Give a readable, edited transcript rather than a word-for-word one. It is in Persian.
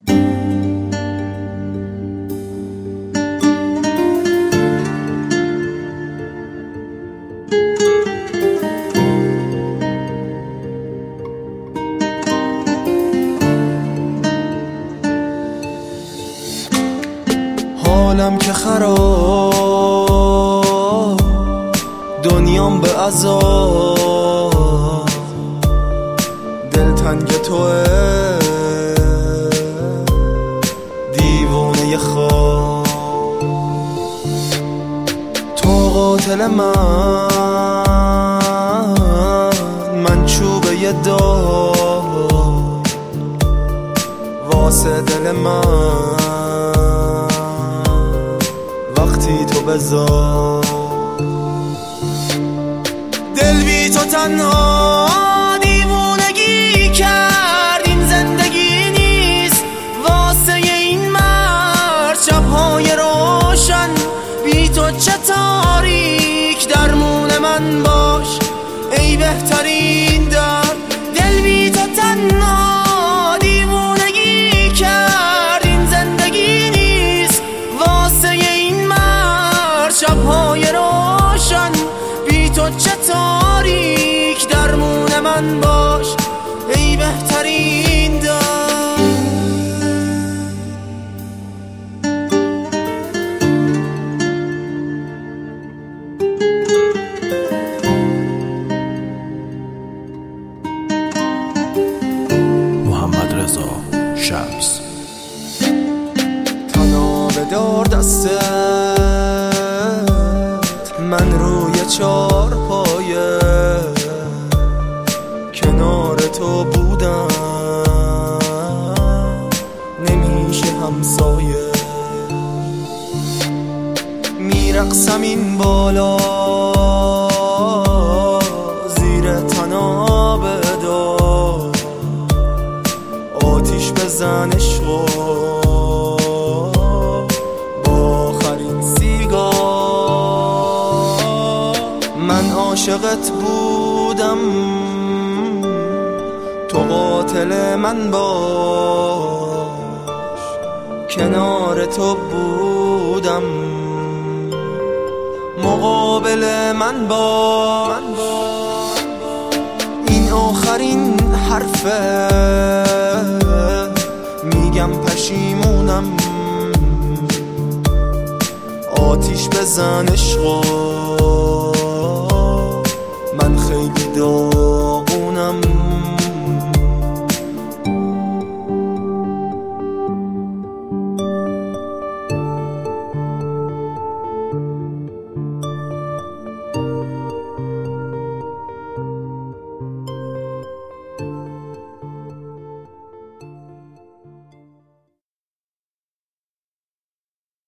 حالم که خراب، دنیام به عذاب، دلتنگ توه، دیوونه خواب. تو قاتل من چوبه یه دار واسه دل من وقتی تو بذار. دل بی تو تنها دیوونگی کرد، این زندگی نیست واسه این مرد. شبهای روشن بی تو چه تاریک، درمون من باش ای بهترین درد. دل بی تو تنها دیوونگی کرد، این زندگی نیست واسه این مرد. شبهای روشن بی تو چه تاریک، درمون من باش ای بهترین درد. محمد رضا شمس. تنها بدار دستت من روی چارپایه، کنار تو بودم نمیشه همسایه. میرقصم این بالا زیر تناب دار، آتیش بزن عشقو با آخرین سیگار. من عاشقت بودم، تو قاتل من باش، کنار تو بودم مقابل من باش. این آخرین حرفه، میگم پشیمونم، آتیش بزن عشقو من خیلی دارم.